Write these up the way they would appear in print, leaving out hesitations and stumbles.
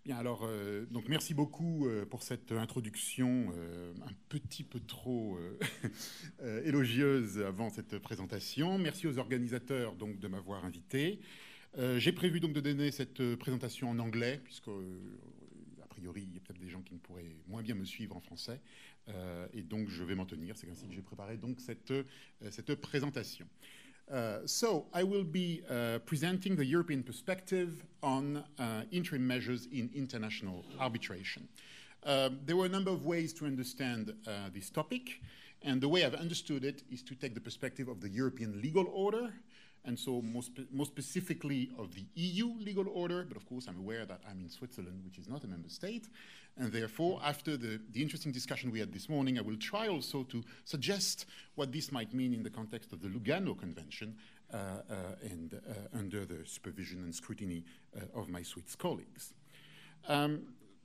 Bien, alors, donc merci beaucoup pour cette introduction un petit peu trop élogieuse avant cette présentation. Merci aux organisateurs donc, de m'avoir invité. J'ai prévu donc de donner cette présentation en anglais, puisque a priori, il y a peut-être des gens qui ne pourraient moins bien me suivre en français. Et donc, je vais m'en tenir. C'est ainsi que j'ai préparé donc cette présentation. So I will be presenting the European perspective on interim measures in international arbitration. There were a number of ways to understand this topic, and the way I've understood it is to take the perspective of the European legal order, and so more specifically of the EU legal order, but of course I'm aware that I'm in Switzerland, which is not a member state, and therefore after the interesting discussion we had this morning, I will try also to suggest what this might mean in the context of the Lugano Convention and under the supervision and scrutiny of my Swiss colleagues. That's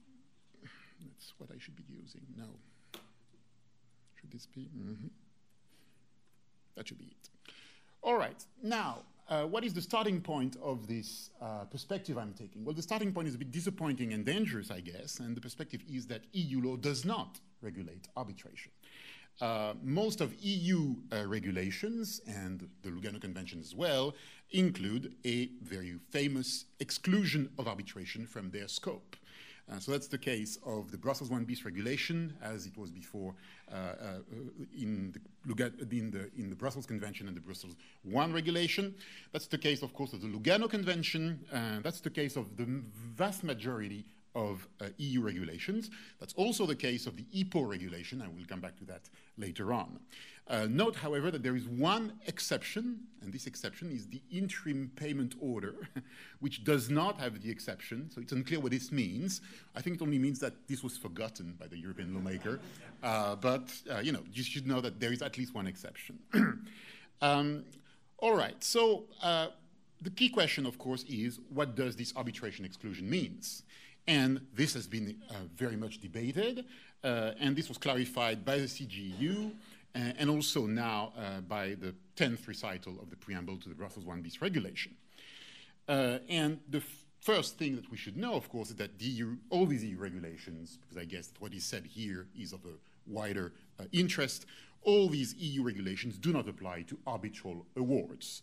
what I should be using. No. Should this be? Mm-hmm. That should be it. All right. Now, what is the starting point of this perspective I'm taking? Well, the starting point is a bit disappointing and dangerous, I guess, and the perspective is that EU law does not regulate arbitration. Most of EU regulations, and the Lugano Convention as well, include a very famous exclusion of arbitration from their scope. So that's the case of the Brussels 1 bis regulation, as it was before in the Brussels Convention and the Brussels 1 regulation. That's the case, of course, of the Lugano Convention. That's the case of the vast majority of EU regulations. That's also the case of the EPO regulation. I will come back to that later on. Note, however, that there is one exception, and this exception is the interim payment order, which does not have the exception, so it's unclear what this means. I think it only means that this was forgotten by the European lawmaker, but you should know that there is at least one exception. All right, so the key question, of course, is what does this arbitration exclusion means? And this has been very much debated, and this was clarified by the CGU, and also now by the 10th recital of the preamble to the Brussels 1 bis regulation. And the first thing that we should know, of course, is that all these EU regulations, because I guess what is said here is of a wider interest, all these EU regulations do not apply to arbitral awards.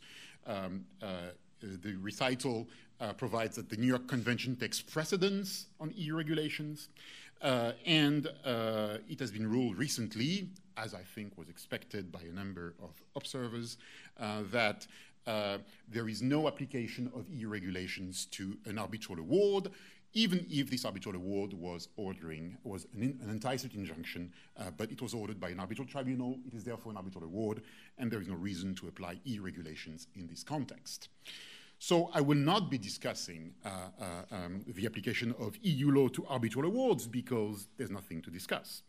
The recital provides that the New York Convention takes precedence on EU regulations, and it has been ruled recently, as I think was expected by a number of observers, that there is no application of EU regulations to an arbitral award, even if this arbitral award was an anti-suit injunction, but it was ordered by an arbitral tribunal. It is therefore an arbitral award, and there is no reason to apply EU regulations in this context. So I will not be discussing the application of EU law to arbitral awards because there's nothing to discuss.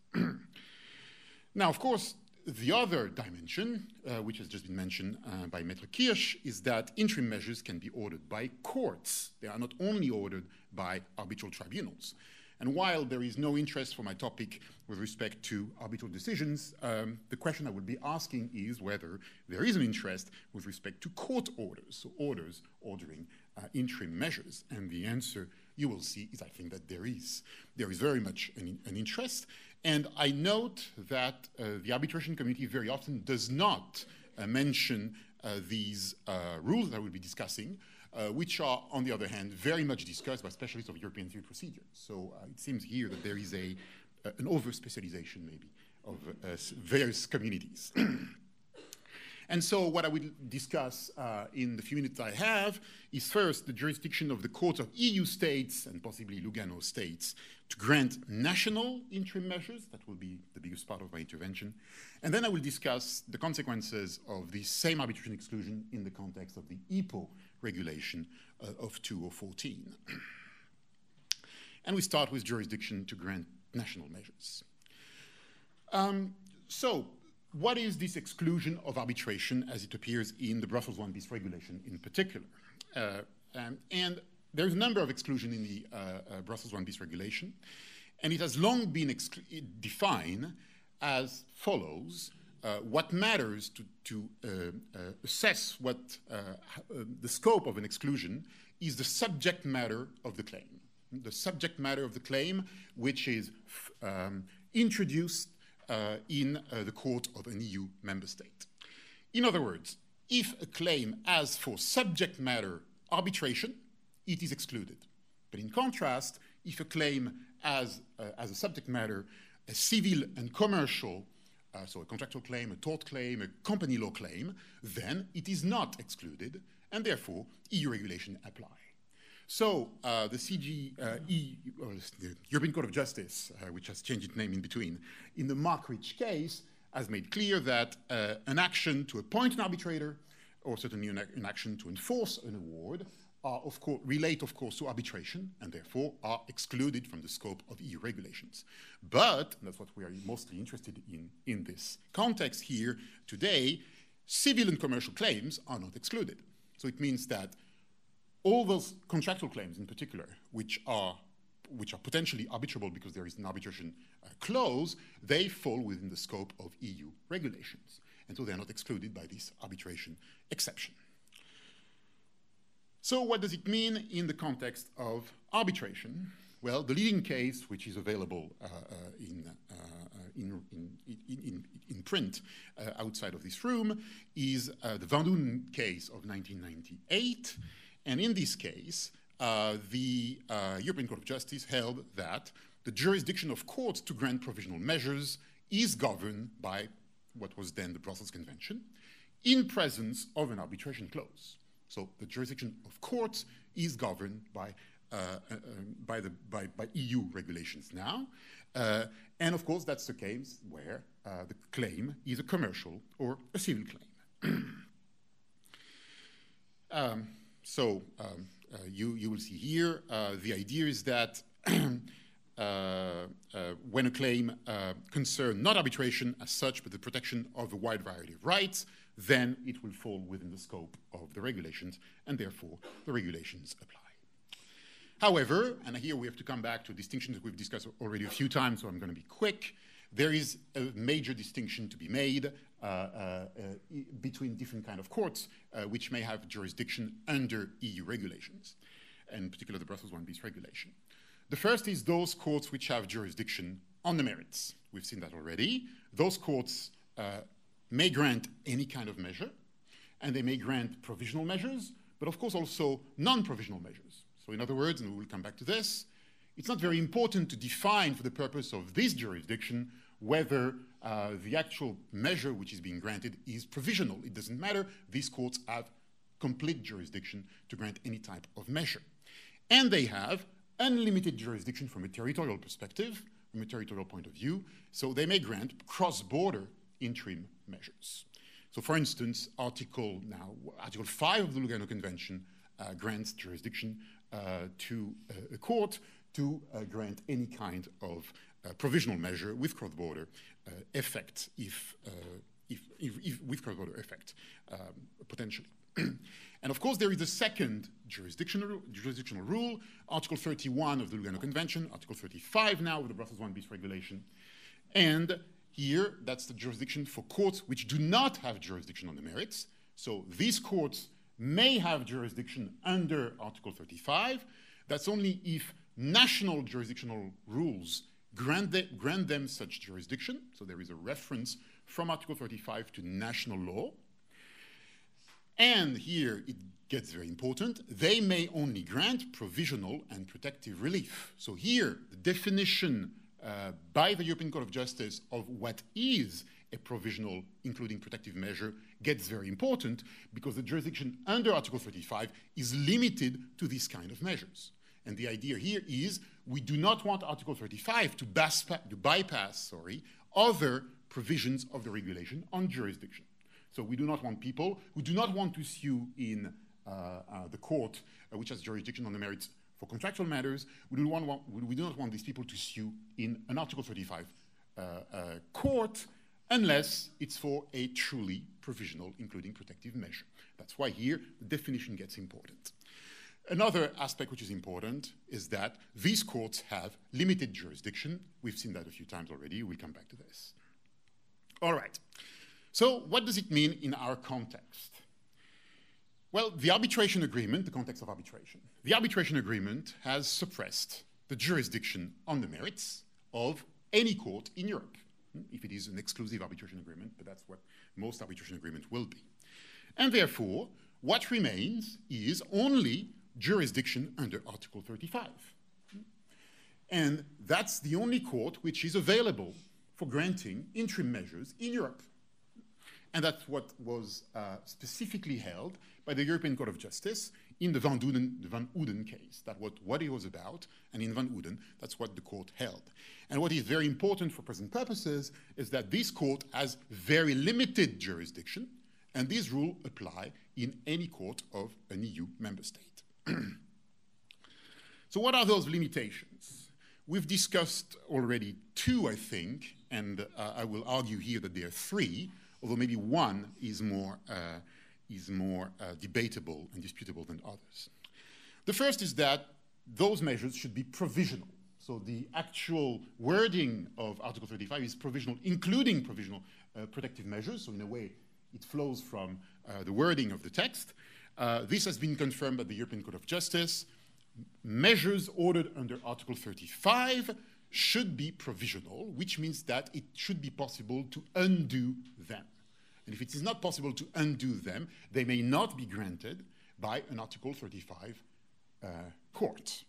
Now, of course, the other dimension, which has just been mentioned by Maître Kirsch, is that interim measures can be ordered by courts. They are not only ordered by arbitral tribunals. And while there is no interest for my topic with respect to arbitral decisions, the question I would be asking is whether there is an interest with respect to court orders, so orders ordering interim measures. And the answer you will see is I think that there is. There is very much an interest. And I note that the arbitration committee very often does not mention these rules that I will be discussing, which are, on the other hand, very much discussed by specialists of European civil procedure. So it seems here that there is an over-specialization, maybe, of various communities. And so what I will discuss in the few minutes I have is first the jurisdiction of the Court of EU states and possibly Lugano states to grant national interim measures. That will be the biggest part of my intervention. And then I will discuss the consequences of the same arbitration exclusion in the context of the EPO regulation of 2014. And we start with jurisdiction to grant national measures. So what is this exclusion of arbitration as it appears in the Brussels 1 bis regulation in particular? And there's a number of exclusions in the Brussels 1 bis regulation, and it has long been defined as follows. What matters to assess what the scope of an exclusion is the subject matter of the claim. the subject matter of the claim, which is introduced in the court of an EU member state. In other words, if a claim has for subject matter arbitration, it is excluded. But in contrast, if a claim has as a subject matter a civil and commercial, so a contractual claim, a tort claim, a company law claim, then it is not excluded, and therefore EU regulation apply. So the CGE, the European Court of Justice, which has changed its name in between, in the Mark-Rich case, has made clear that an action to appoint an arbitrator, or certainly an action to enforce an award, relate, of course, to arbitration, and therefore are excluded from the scope of EU regulations. But, and that's what we are mostly interested in this context here today, civil and commercial claims are not excluded. So it means that all those contractual claims in particular, which are potentially arbitrable because there is an arbitration clause, they fall within the scope of EU regulations. And so they're not excluded by this arbitration exception. So what does it mean in the context of arbitration? Well, the leading case, which is available in print outside of this room, is the Van Doen case of 1998. And in this case, the European Court of Justice held that the jurisdiction of courts to grant provisional measures is governed by what was then the Brussels Convention in presence of an arbitration clause. So the jurisdiction of courts is governed by EU regulations now. And of course, that's the case where the claim is a commercial or a civil claim. You will see here, the idea is that when a claim concerns not arbitration as such, but the protection of a wide variety of rights, then it will fall within the scope of the regulations, and therefore the regulations apply. However, and here we have to come back to a distinction that we've discussed already a few times, so I'm going to be quick. There is a major distinction to be made between different kinds of courts which may have jurisdiction under EU regulations, and in particular the Brussels 1bis regulation. The first is those courts which have jurisdiction on the merits. We've seen that already. Those courts may grant any kind of measure, and they may grant provisional measures, but of course also non-provisional measures. So in other words, and we will come back to this, it's not very important to define for the purpose of this jurisdiction whether the actual measure which is being granted is provisional. It doesn't matter. These courts have complete jurisdiction to grant any type of measure. And they have unlimited jurisdiction from a territorial perspective, from a territorial point of view, so they may grant cross-border interim measures. So for instance, Article 5 of the Lugano Convention grants jurisdiction to a court to grant any kind of provisional measure with cross-border effect, with cross-border effect, potentially. And of course, there is a second jurisdictional rule, Article 31 of the Lugano Convention, Article 35 now of the Brussels 1bis regulation. And here, that's the jurisdiction for courts which do not have jurisdiction on the merits. So these courts may have jurisdiction under Article 35. That's only if national jurisdictional rules grant them such jurisdiction. So there is a reference from Article 35 to national law. And here it gets very important. They may only grant provisional and protective relief. So here, the definition by the European Court of Justice of what is a provisional, including protective measure, gets very important because the jurisdiction under Article 35 is limited to these kind of measures. And the idea here is we do not want Article 35 to bypass other provisions of the regulation on jurisdiction. So we do not want people who do not want to sue in the court, which has jurisdiction on the merits for contractual matters. We do not want these people to sue in an Article 35 court unless it's for a truly provisional, including protective measure. That's why here the definition gets important. Another aspect which is important is that these courts have limited jurisdiction. We've seen that a few times already. We'll come back to this. All right. So what does it mean in our context? Well, the arbitration agreement, the context of arbitration, the arbitration agreement has suppressed the jurisdiction on the merits of any court in Europe, if it is an exclusive arbitration agreement, but that's what most arbitration agreements will be. And therefore, what remains is only jurisdiction under Article 35. And that's the only court which is available for granting interim measures in Europe. And that's what was specifically held by the European Court of Justice in the Van Uden case. That was what it was about, and in Van Uden, that's what the court held. And what is very important for present purposes is that this court has very limited jurisdiction, and these rules apply in any court of an EU member state. So what are those limitations? We've discussed already two, I think, and I will argue here that there are three, although maybe one is more debatable and disputable than others. The first is that those measures should be provisional. So the actual wording of Article 35 is provisional, including provisional protective measures. So in a way, it flows from the wording of the text. This has been confirmed by the European Court of Justice. Measures ordered under Article 35 should be provisional, which means that it should be possible to undo them. And if it is not possible to undo them, they may not be granted by an Article 35 court.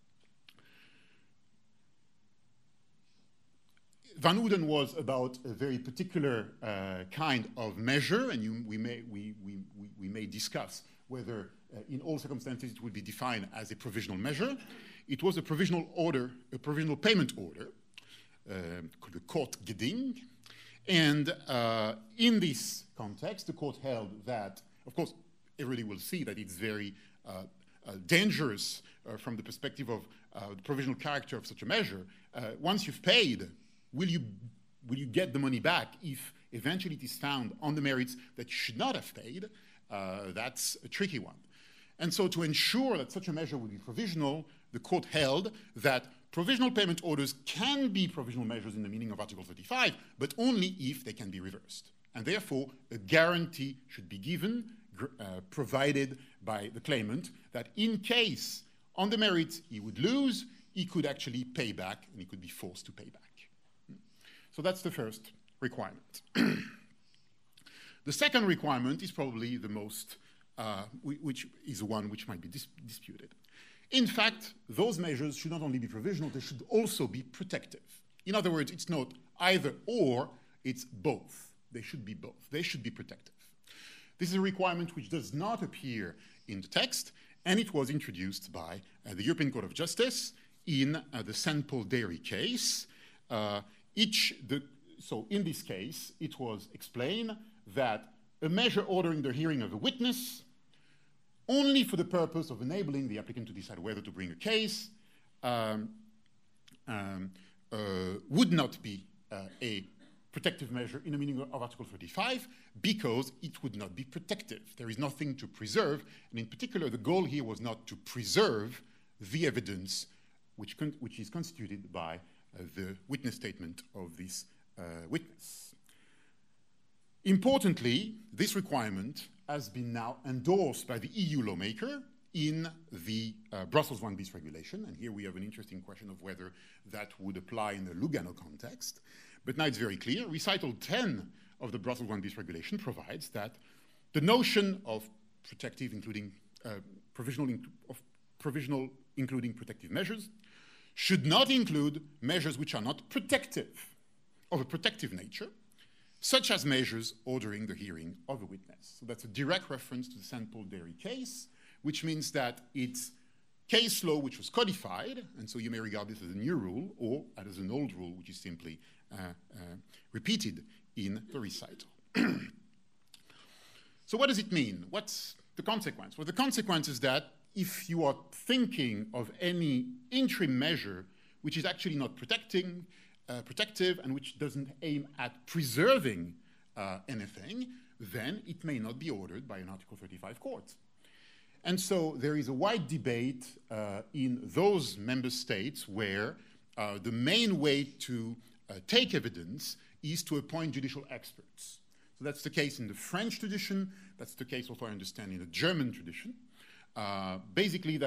Van Uden was about a very particular kind of measure, and we may discuss whether in all circumstances it would be defined as a provisional measure. It was a provisional order, a provisional payment order, called the Court Geding. And in this context, the court held that, of course, everybody will see that it's very dangerous from the perspective of the provisional character of such a measure. Once you've paid, will you get the money back if eventually it is found on the merits that you should not have paid? That's a tricky one. And so to ensure that such a measure would be provisional, the court held that provisional payment orders can be provisional measures in the meaning of Article 35, but only if they can be reversed. And therefore, a guarantee should be given, provided by the claimant, that in case on the merits he would lose, he could actually pay back, and he could be forced to pay back. So that's the first requirement. The second requirement is probably the most, which is one which might be disputed. In fact, those measures should not only be provisional, they should also be protective. In other words, it's not either or, it's both. They should be both. They should be protective. This is a requirement which does not appear in the text, and it was introduced by the European Court of Justice in the St. Paul Dairy case. So in this case, it was explained that a measure ordering the hearing of a witness only for the purpose of enabling the applicant to decide whether to bring a case would not be a protective measure in the meaning of Article 35 because it would not be protective. There is nothing to preserve, and in particular, the goal here was not to preserve the evidence which is constituted by the witness statement of this witness. Importantly, this requirement has been now endorsed by the EU lawmaker in the Brussels 1 bis regulation, and here we have an interesting question of whether that would apply in the Lugano context. But now it's very clear. Recital 10 of the Brussels 1 bis regulation provides that the notion of protective, including provisional including protective measures, should not include measures which are not protective, of a protective nature, such as measures ordering the hearing of a witness. So that's a direct reference to the St. Paul Dairy case, which means that it's case law which was codified, and so you may regard this as a new rule or as an old rule which is simply repeated in the recital. So what does it mean? What's the consequence? Well, the consequence is that if you are thinking of any interim measure which is actually not protective and which doesn't aim at preserving anything, then it may not be ordered by an Article 35 court. And so there is a wide debate in those member states where the main way to take evidence is to appoint judicial experts. So that's the case in the French tradition. That's the case, also I understand, in the German tradition. Basically, that's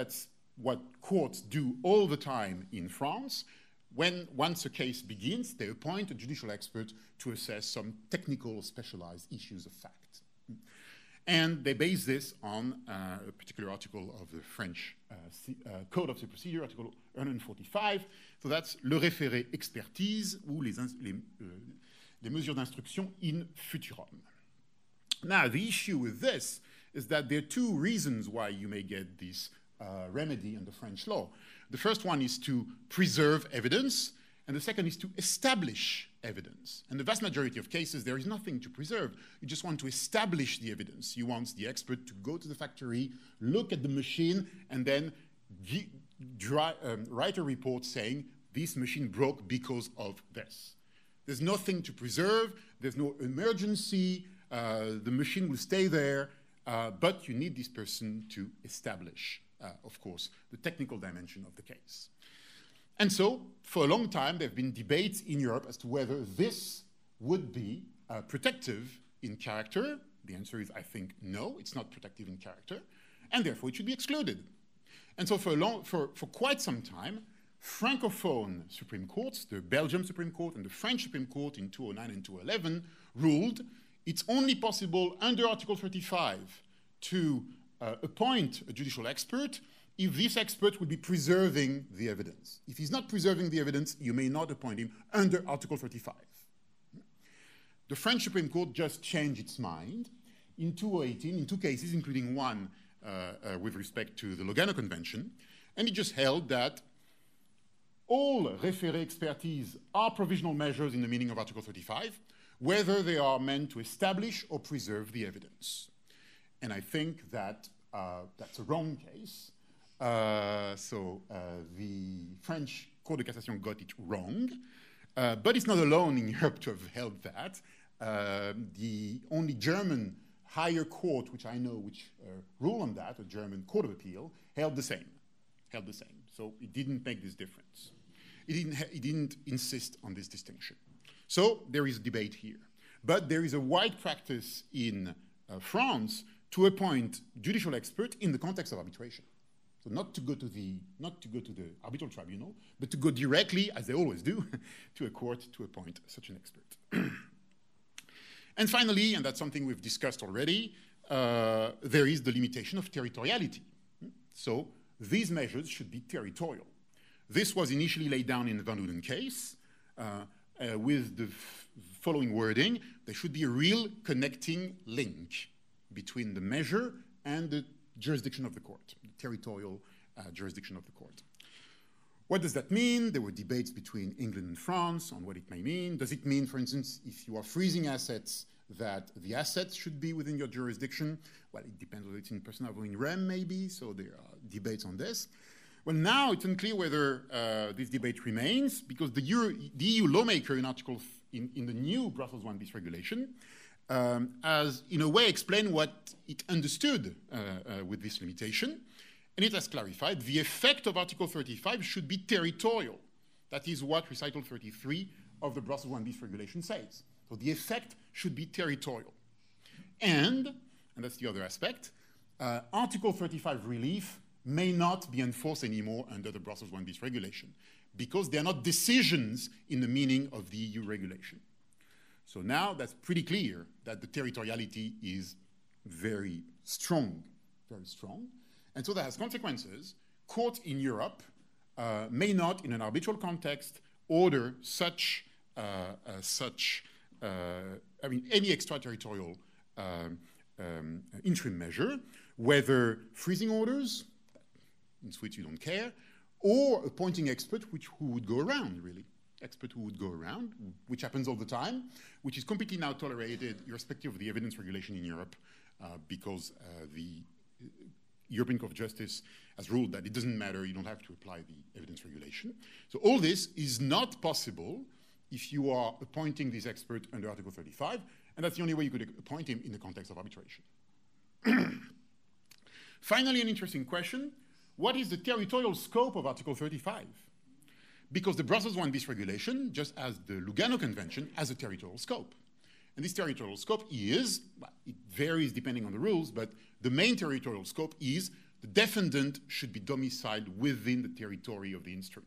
what courts do all the time in France. Once a case begins, they appoint a judicial expert to assess some technical specialized issues of fact. And they base this on a particular article of the French Code of Civil Procedure, Article 145. So that's le référé expertise ou les mesures d'instruction in futurum. Now, the issue with this is that there are two reasons why you may get this remedy under French law. The first one is to preserve evidence, and the second is to establish evidence. And the vast majority of cases, there is nothing to preserve. You just want to establish the evidence. You want the expert to go to the factory, look at the machine, and then write a report saying, this machine broke because of this. There's nothing to preserve. There's no emergency. The machine will stay there. But you need this person to establish, of course, the technical dimension of the case. And so, for a long time, there have been debates in Europe as to whether this would be protective in character. The answer is, I think, no, it's not protective in character, and therefore it should be excluded. And so for quite some time, Francophone Supreme Courts, the Belgian Supreme Court and the French Supreme Court in 2009 and 2011, ruled it's only possible under Article 35 to appoint a judicial expert if this expert would be preserving the evidence. If he's not preserving the evidence, you may not appoint him under Article 35. The French Supreme Court just changed its mind in 2018 in two cases, including one with respect to the Lugano Convention, and it just held that all référé expertise are provisional measures in the meaning of Article 35, whether they are meant to establish or preserve the evidence. And I think that that's a wrong case. The French Cour de Cassation got it wrong, but it's not alone in Europe to have held that. The only German higher court, which I know, which ruled on that, a German Court of Appeal, held the same. So it didn't make this difference. It didn't insist on this distinction. So there is a debate here. But there is a wide practice in France to appoint judicial expert in the context of arbitration. So not to go to the arbitral tribunal, but to go directly, as they always do, to a court to appoint such an expert. And finally, and that's something we've discussed already, there is the limitation of territoriality. So these measures should be territorial. This was initially laid down in the Van Uden case with the following wording: there should be a real connecting link between the measure and the jurisdiction of the court, the territorial jurisdiction of the court. What does that mean? There were debates between England and France on what it may mean. Does it mean, for instance, if you are freezing assets, that the assets should be within your jurisdiction? Well, it depends whether it's in persona or in rem, maybe, so there are debates on this. Well, now it's unclear whether this debate remains, because the EU lawmaker in the new Brussels 1 bis regulation has, in a way, explained what it understood with this limitation. And it has clarified the effect of Article 35 should be territorial. That is what Recital 33 of the Brussels 1 bis regulation says. So the effect should be territorial. And that's the other aspect, Article 35 relief may not be enforced anymore under the Brussels 1 bis regulation, because they are not decisions in the meaning of the EU regulation. So now that's pretty clear that the territoriality is very strong, very strong. And so that has consequences. Courts in Europe may not, in an arbitral context, order any extraterritorial interim measure, whether freezing orders, in which you don't care, or appointing expert who would go around, really. Expert who would go around, which happens all the time, which is completely now tolerated irrespective of the evidence regulation in Europe, because the European Court of Justice has ruled that it doesn't matter, you don't have to apply the evidence regulation. So all this is not possible if you are appointing this expert under Article 35, and that's the only way you could appoint him in the context of arbitration. Finally, an interesting question: what is the territorial scope of Article 35? Because the Brussels 1 bis regulation, just as the Lugano Convention, has a territorial scope. And this territorial scope is, well, it varies depending on the rules, but the main territorial scope is the defendant should be domiciled within the territory of the instrument.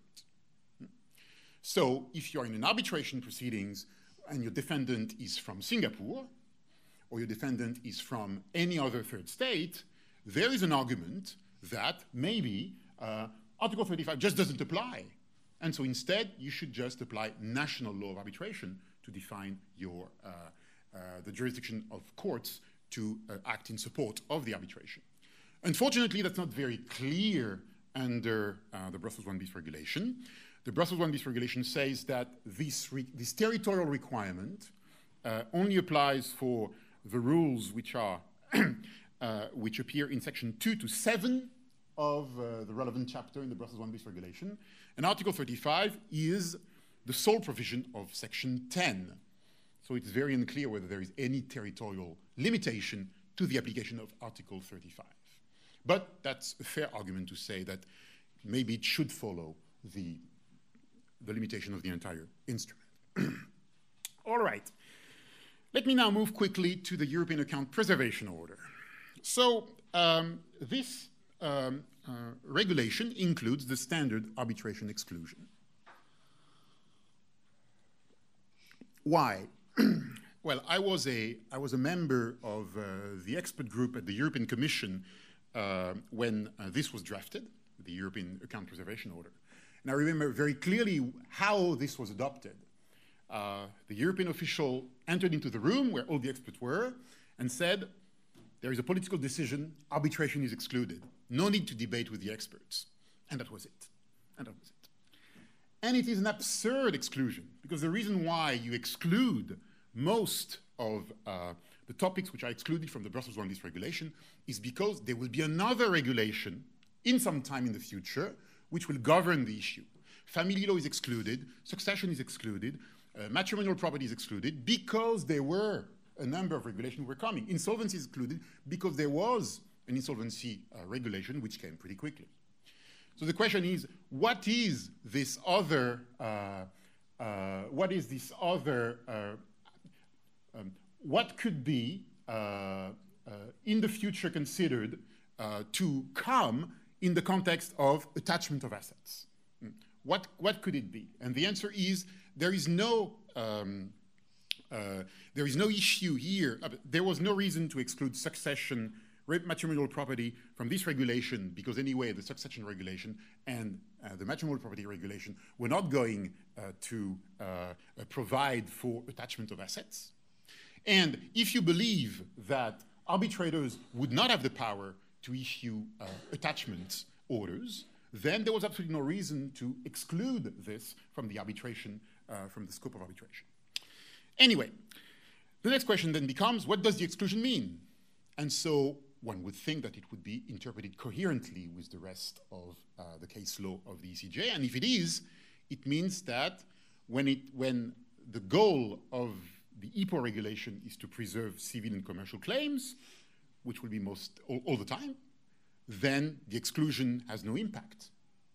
So if you're in an arbitration proceedings and your defendant is from Singapore, or your defendant is from any other third state, there is an argument that maybe Article 35 just doesn't apply. And so instead, you should just apply national law of arbitration to define your, the jurisdiction of courts to act in support of the arbitration. Unfortunately, that's not very clear under the Brussels 1 bis regulation. The Brussels 1 bis regulation says that this territorial requirement only applies for the rules which are which appear in section 2 to 7 of the relevant chapter in the Brussels 1 bis regulation. And Article 35 is the sole provision of section 10. So it's very unclear whether there is any territorial limitation to the application of Article 35. But that's a fair argument to say that maybe it should follow the limitation of the entire instrument. All right. Let me now move quickly to the European Account Preservation Order. So this regulation includes the standard arbitration exclusion. Why? Well, I was a member of the expert group at the European Commission when this was drafted, the European Account Preservation Order. And I remember very clearly how this was adopted. The European official entered into the room where all the experts were and said, there is a political decision, arbitration is excluded. No need to debate with the experts. And that was it. And that was it. And it is an absurd exclusion, because the reason why you exclude most of the topics which are excluded from the Brussels 1 bis regulation is because there will be another regulation in some time in the future which will govern the issue. Family law is excluded, succession is excluded, matrimonial property is excluded because there were a number of regulations were coming. Insolvency is excluded because there was an insolvency regulation which came pretty quickly. So the question is, what is this other, what could be in the future considered to come in the context of attachment of assets? What could it be? And the answer is there is no issue here. There was no reason to exclude succession, matrimonial property from this regulation because anyway the succession regulation and the matrimonial property regulation were not going to provide for attachment of assets. And if you believe that arbitrators would not have the power to issue attachment orders, then there was absolutely no reason to exclude this from the arbitration, from the scope of arbitration. Anyway, the next question then becomes, what does the exclusion mean? And so one would think that it would be interpreted coherently with the rest of the case law of the ECJ. And if it is, it means that when the goal of the EPO regulation is to preserve civil and commercial claims, which will be all the time, then the exclusion has no impact.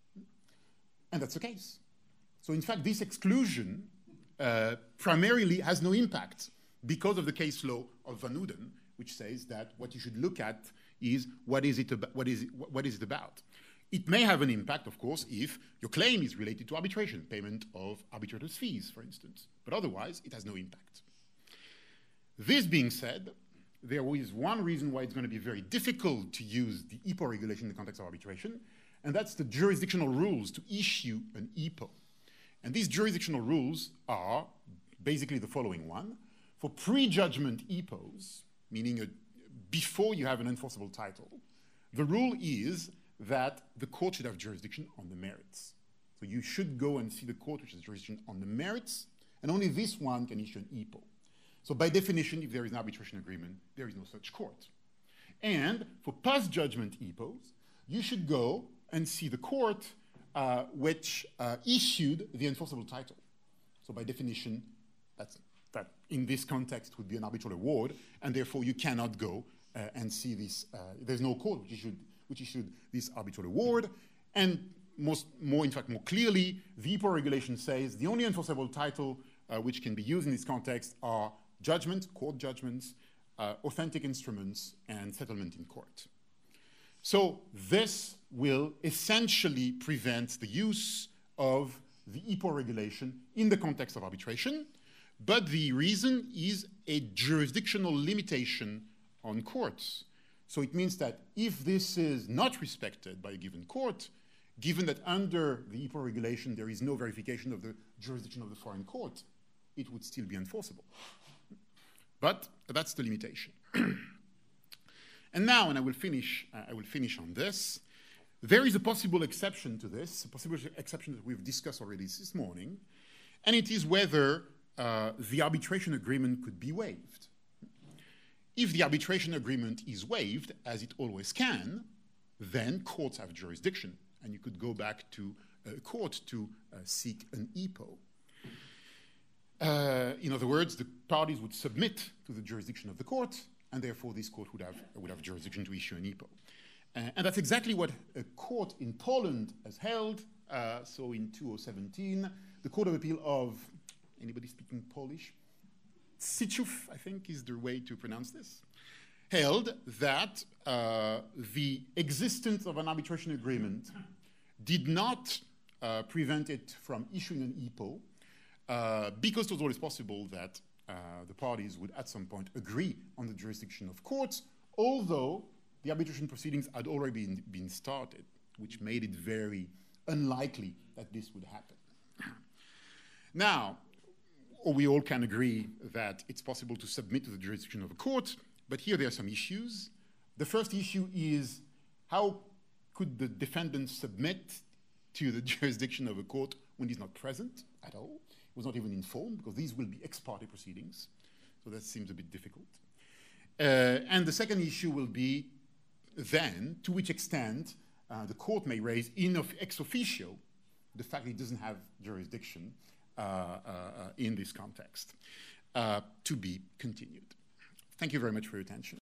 And that's the case. So in fact, this exclusion primarily has no impact because of the case law of Van Uden, which says that what you should look at is what is it about. It may have an impact, of course, if your claim is related to arbitration, payment of arbitrator's fees, for instance. But otherwise, it has no impact. This being said, there is one reason why it's going to be very difficult to use the EPO regulation in the context of arbitration, and that's the jurisdictional rules to issue an EPO. And these jurisdictional rules are basically the following one. For pre-judgment EPOs, meaning before you have an enforceable title, the rule is that the court should have jurisdiction on the merits. So you should go and see the court which has jurisdiction on the merits, and only this one can issue an EPO. So by definition, if there is an arbitration agreement, there is no such court. And for post-judgment EPOs, you should go and see the court which issued the enforceable title. So by definition, that in this context would be an arbitral award, and therefore you cannot go and see this. There's no court which issued this arbitral award. And more clearly, the EPO regulation says the only enforceable title which can be used in this context are judgments, court judgments, authentic instruments, and settlement in court. So this will essentially prevent the use of the EPO regulation in the context of arbitration, but the reason is a jurisdictional limitation on courts. So it means that if this is not respected by a given court, given that under the EPO regulation there is no verification of the jurisdiction of the foreign court, it would still be enforceable. But that's the limitation. And now, and I will finish on this, there is a possible exception to this, a possible exception that we've discussed already this morning, and it is whether the arbitration agreement could be waived. If the arbitration agreement is waived, as it always can, then courts have jurisdiction, and you could go back to a court to seek an EPO. In other words, the parties would submit to the jurisdiction of the court, and therefore this court would have jurisdiction to issue an EPO. And that's exactly what a court in Poland has held. So in 2017, the Court of Appeal of, anybody speaking Polish? Sieciów, I think is the way to pronounce this, held that the existence of an arbitration agreement did not prevent it from issuing an EPO because it was always possible that the parties would at some point agree on the jurisdiction of courts, although the arbitration proceedings had already been started, which made it very unlikely that this would happen. Now, we all can agree that it's possible to submit to the jurisdiction of a court, but here there are some issues. The first issue is how could the defendant submit to the jurisdiction of a court when he's not present at all? He was not even informed, because these will be ex parte proceedings, so that seems a bit difficult. And the second issue will be then to which extent the court may raise ex officio the fact that it doesn't have jurisdiction in this context, to be continued. Thank you very much for your attention.